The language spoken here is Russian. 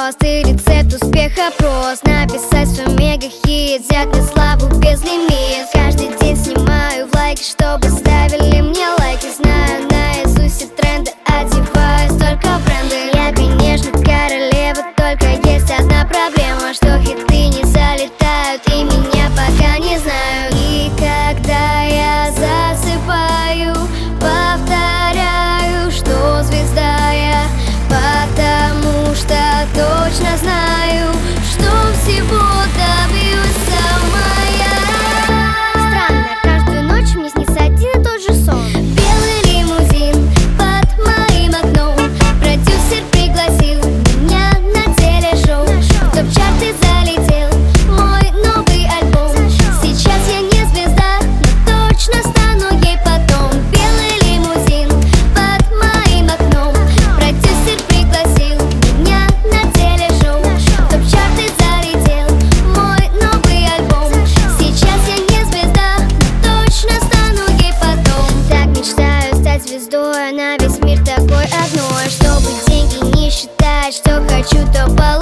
И рецепт успеха прост: написать свой мега-хит, взять на славу без лимит. Каждый день снимаю в лайки, чтобы ставили мне лайки. Знаю наизусть все тренды, одеваюсь только в бренды. Я, конечно, королева, только есть одна проблема, что хиты не залетают и меня пока не знают. И когда я засыпаю, повторяю, что звезда я, потому что точно знаю, что всего добьюсь моя. Странно, каждую ночь мне снится один и тот же сон. Белый лимузин под моим окном, продюсер пригласил меня на телешоу. В топ-чарты залетел мой новый альбом. Сейчас я не звезда, но точно стану ей потом. Белый лимузин под моим окном, продюсер пригласил меня на телешоу. В топ-чарты залетел мой новый альбом. Сейчас я не звезда, но точно стану ей потом. Так мечтаю стать звездой, а на весь мир такой одной, чтобы деньги не считать, что хочу, то получу.